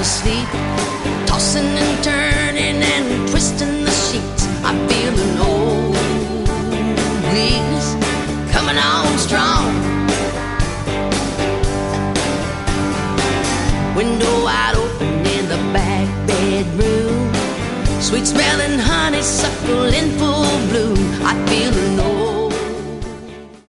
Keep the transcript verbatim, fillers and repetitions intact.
asleep, tossing and turning and twisting the sheets. I feel an old breeze coming on strong. Window wide open in the back bedroom, sweet smelling honeysuckle in full bloom.